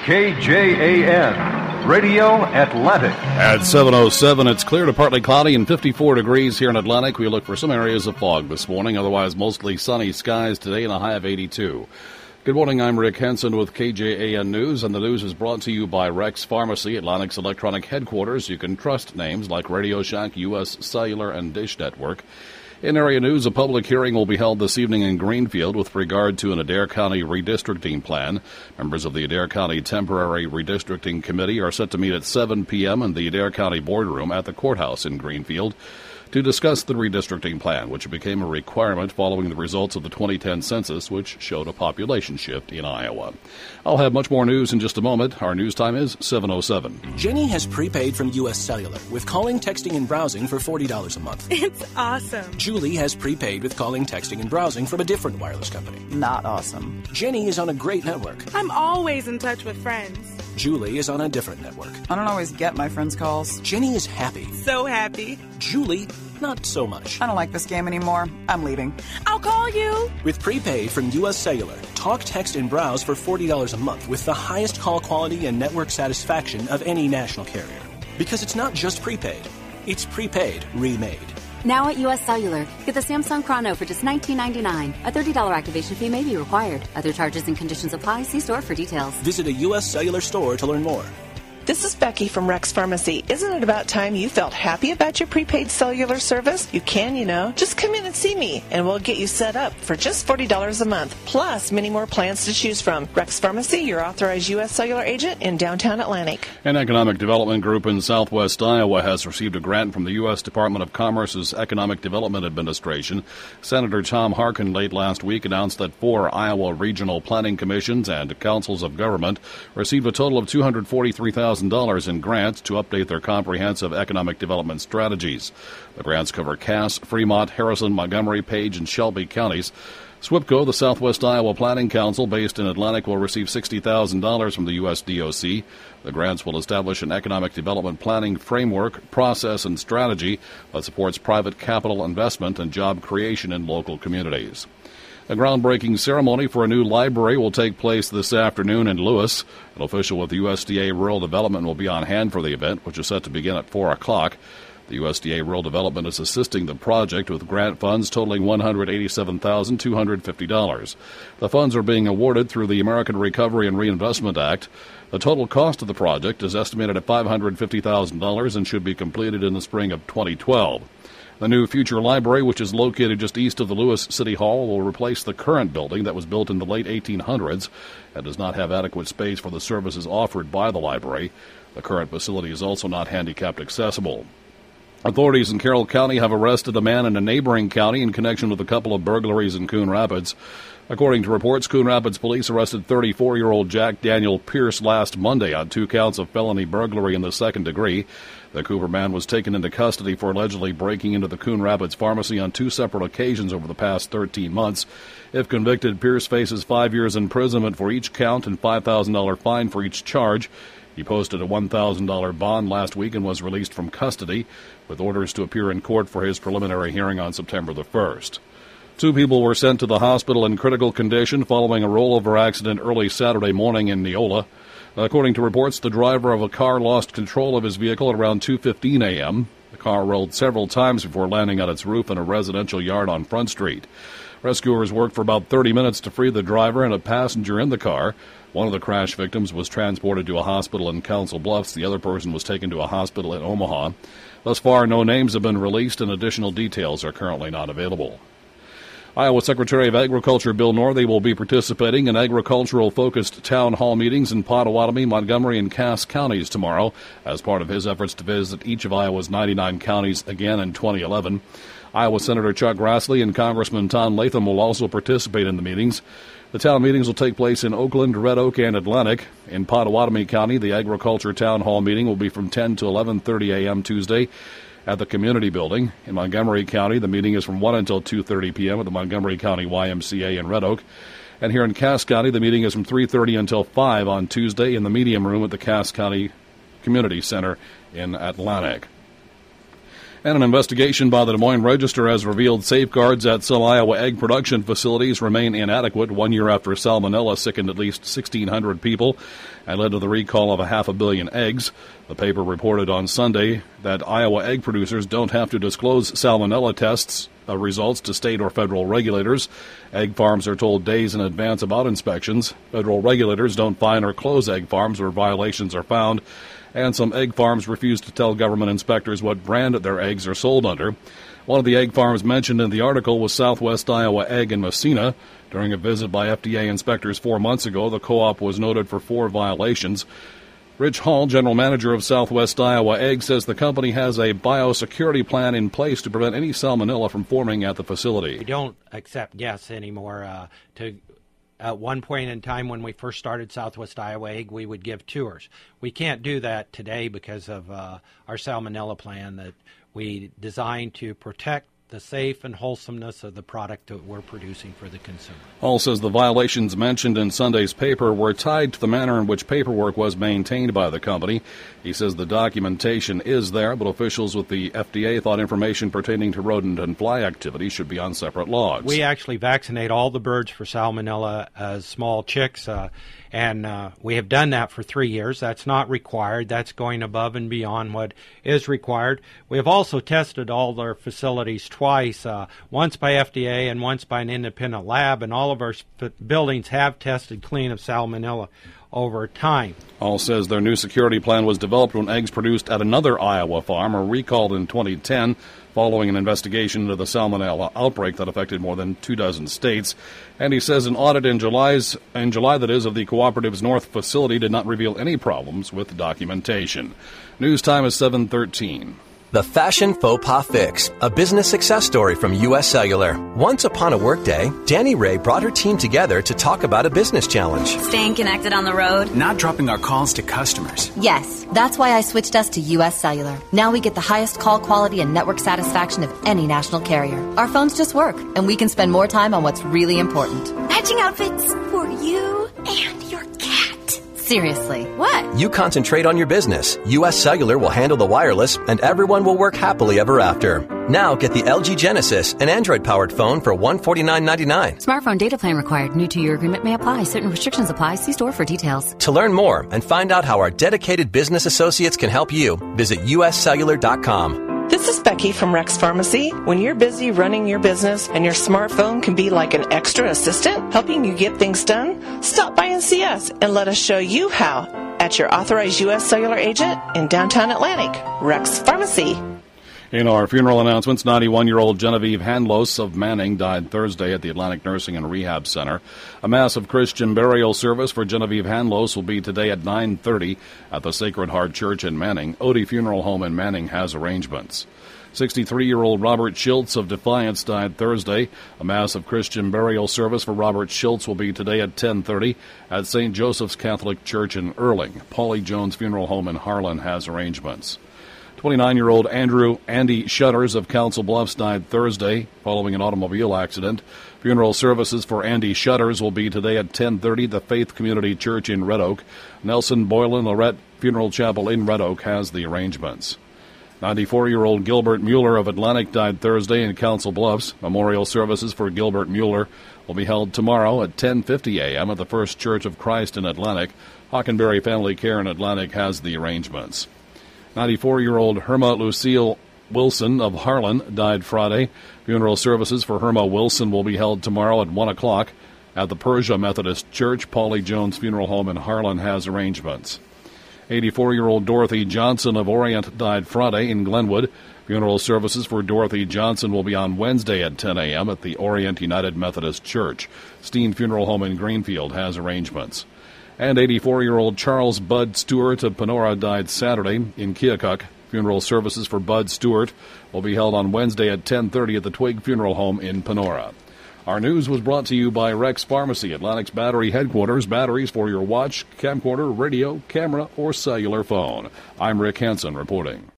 KJAN, Radio Atlantic. At 7:07, it's clear to partly cloudy and 54 degrees here in Atlantic. We look for some areas of fog this morning, otherwise mostly sunny skies today and a high of 82. Good morning, I'm Rick Henson with KJAN News, and the news is brought to you by Rex Pharmacy, Atlantic's electronic headquarters. You can trust names like Radio Shack, U.S. Cellular, and Dish Network. In area news, a public hearing will be held this evening in Greenfield with regard to an Adair County redistricting plan. Members of the Adair County Temporary Redistricting Committee are set to meet at 7 p.m. in the Adair County Boardroom at the courthouse in Greenfield to discuss the redistricting plan, which became a requirement following the results of the 2010 census, which showed a population shift in Iowa. I'll have much more news in just a moment. Our news time is 7:07. Jenny has prepaid from U.S. Cellular with calling, texting, and browsing for $40 a month. It's awesome. Julie has prepaid with calling, texting, and browsing from a different wireless company. Not awesome. Jenny is on a great network. I'm always in touch with friends. Julie is on a different network. I don't always get my friends' calls. Jenny is happy. So happy. Julie, not so much. I don't like this game anymore. I'm leaving. I'll call you. With prepaid from U.S. Cellular, talk, text, and browse for $40 a month with the highest call quality and network satisfaction of any national carrier. Because it's not just prepaid. It's prepaid remade. Now at U.S. Cellular, get the Samsung Chrono for just $19.99. A $30 activation fee may be required. Other charges and conditions apply. See store for details. Visit a U.S. Cellular store to learn more. This is Becky from Rex Pharmacy. Isn't it about time you felt happy about your prepaid cellular service? You can, you know. Just come in and see me, and we'll get you set up for just $40 a month, plus many more plans to choose from. Rex Pharmacy, your authorized U.S. Cellular agent in downtown Atlantic. An economic development group in southwest Iowa has received a grant from the U.S. Department of Commerce's Economic Development Administration. Senator Tom Harkin late last week announced that 4 Iowa regional planning commissions and councils of government received a total of $243,000 in grants to update their comprehensive economic development strategies. The grants cover Cass, Fremont, Harrison, Montgomery, Page, and Shelby counties. SWPCO, the Southwest Iowa Planning Council based in Atlantic, will receive $60,000 from the U.S. DOC. The grants will establish an economic development planning framework, process, and strategy that supports private capital investment and job creation in local communities. A groundbreaking ceremony for a new library will take place this afternoon in Lewis. An official with the USDA Rural Development will be on hand for the event, which is set to begin at 4 o'clock. The USDA Rural Development is assisting the project with grant funds totaling $187,250. The funds are being awarded through the American Recovery and Reinvestment Act. The total cost of the project is estimated at $550,000 and should be completed in the spring of 2012. The new future library, which is located just east of the Lewis City Hall, will replace the current building that was built in the late 1800s and does not have adequate space for the services offered by the library. The current facility is also not handicapped accessible. Authorities in Carroll County have arrested a man in a neighboring county in connection with a couple of burglaries in Coon Rapids. According to reports, Coon Rapids police arrested 34-year-old Jack Daniel Pierce last Monday on 2 counts of felony burglary in the second degree. The Cooper man was taken into custody for allegedly breaking into the Coon Rapids pharmacy on 2 separate occasions over the past 13 months. If convicted, Pierce faces 5 years imprisonment for each count and $5,000 fine for each charge. He posted a $1,000 bond last week and was released from custody, with orders to appear in court for his preliminary hearing on September the 1st. 2 people were sent to the hospital in critical condition following a rollover accident early Saturday morning in Neola. According to reports, the driver of a car lost control of his vehicle at around 2:15 a.m. The car rolled several times before landing on its roof in a residential yard on Front Street. Rescuers worked for about 30 minutes to free the driver and a passenger in the car. One of the crash victims was transported to a hospital in Council Bluffs. The other person was taken to a hospital in Omaha. Thus far, no names have been released and additional details are currently not available. Iowa Secretary of Agriculture Bill Northey will be participating in agricultural-focused town hall meetings in Pottawatomie, Montgomery, and Cass counties tomorrow as part of his efforts to visit each of Iowa's 99 counties again in 2011. Iowa Senator Chuck Grassley and Congressman Tom Latham will also participate in the meetings. The town meetings will take place in Oakland, Red Oak, and Atlantic. In Pottawatomie County, the Agriculture Town Hall meeting will be from 10 to 11:30 a.m. Tuesday at the Community Building. In Montgomery County, the meeting is from 1 until 2:30 p.m. at the Montgomery County YMCA in Red Oak. And here in Cass County, the meeting is from 3:30 until 5 on Tuesday in the Medium Room at the Cass County Community Center in Atlantic. And an investigation by the Des Moines Register has revealed safeguards at some Iowa egg production facilities remain inadequate 1 year after salmonella sickened at least 1,600 people and led to the recall of 500 million eggs. The paper reported on Sunday that Iowa egg producers don't have to disclose salmonella tests results to state or federal regulators. Egg farms are told days in advance about inspections. Federal regulators don't fine or close egg farms where violations are found, and some egg farms refuse to tell government inspectors what brand their eggs are sold under. One of the egg farms mentioned in the article was Southwest Iowa Egg in Messina. During a visit by FDA inspectors 4 months ago, the co-op was noted for 4 violations. Rich Hall, general manager of Southwest Iowa Egg, says the company has a biosecurity plan in place to prevent any salmonella from forming at the facility. We don't accept guests anymore. At one point in time when we first started Southwest Iowa Egg, we would give tours. We can't do that today because of our salmonella plan that we designed to protect the safe and wholesomeness of the product that we're producing for the consumer. Hall says the violations mentioned in Sunday's paper were tied to the manner in which paperwork was maintained by the company. He says the documentation is there, but officials with the FDA thought information pertaining to rodent and fly activity should be on separate logs. We actually vaccinate all the birds for salmonella as small chicks, and we have done that for 3 years. That's not required. That's going above and beyond what is required. We have also tested all our facilities twice, once by FDA and once by an independent lab, and all of our buildings have tested clean of salmonella over time. Hall says their new security plan was developed when eggs produced at another Iowa farm were recalled in 2010 following an investigation into the salmonella outbreak that affected more than 24 states. And he says an audit in July that is, of the cooperative's North facility did not reveal any problems with documentation. News time is 7:13. The Fashion Faux Pas Fix, a business success story from U.S. Cellular. Once upon a workday, Danny Ray brought her team together to talk about a business challenge. Staying connected on the road. Not dropping our calls to customers. Yes, that's why I switched us to U.S. Cellular. Now we get the highest call quality and network satisfaction of any national carrier. Our phones just work, and we can spend more time on what's really important. Matching outfits for you and your cat. Seriously, what? You concentrate on your business. U.S. Cellular will handle the wireless, and everyone will work happily ever after. Now get the LG Genesis, an Android-powered phone for $149.99. Smartphone data plan required. New 2-year agreement may apply. Certain restrictions apply. See store for details. To learn more and find out how our dedicated business associates can help you, visit uscellular.com. This is Becky from Rex Pharmacy. When you're busy running your business and your smartphone can be like an extra assistant helping you get things done, stop by and see us and let us show you how at your authorized U.S. Cellular agent in downtown Atlantic, Rex Pharmacy. In our funeral announcements, 91-year-old Genevieve Handlos of Manning died Thursday at the Atlantic Nursing and Rehab Center. A massive Christian burial service for Genevieve Handlos will be today at 9:30 at the Sacred Heart Church in Manning. Odie Funeral Home in Manning has arrangements. 63-year-old Robert Schultz of Defiance died Thursday. A massive Christian burial service for Robert Schultz will be today at 10:30 at St. Joseph's Catholic Church in Erling. Paulie Jones Funeral Home in Harlan has arrangements. 29-year-old Andy Shutters of Council Bluffs died Thursday following an automobile accident. Funeral services for Andy Shutters will be today at 10:30 at the Faith Community Church in Red Oak. Nelson Boylan Lorette Funeral Chapel in Red Oak has the arrangements. 94-year-old Gilbert Mueller of Atlantic died Thursday in Council Bluffs. Memorial services for Gilbert Mueller will be held tomorrow at 10:50 a.m. at the First Church of Christ in Atlantic. Hockenberry Family Care in Atlantic has the arrangements. 94-year-old Herma Lucille Wilson of Harlan died Friday. Funeral services for Herma Wilson will be held tomorrow at 1 o'clock at the Persia Methodist Church. Paulie Jones Funeral Home in Harlan has arrangements. 84-year-old Dorothy Johnson of Orient died Friday in Glenwood. Funeral services for Dorothy Johnson will be on Wednesday at 10 a.m. at the Orient United Methodist Church. Steen Funeral Home in Greenfield has arrangements. And 84-year-old Charles Bud Stewart of Panora died Saturday in Keokuk. Funeral services for Bud Stewart will be held on Wednesday at 10:30 at the Twig Funeral Home in Panora. Our news was brought to you by Rex Pharmacy, Atlantic's battery headquarters. Batteries for your watch, camcorder, radio, camera, or cellular phone. I'm Rick Hansen reporting.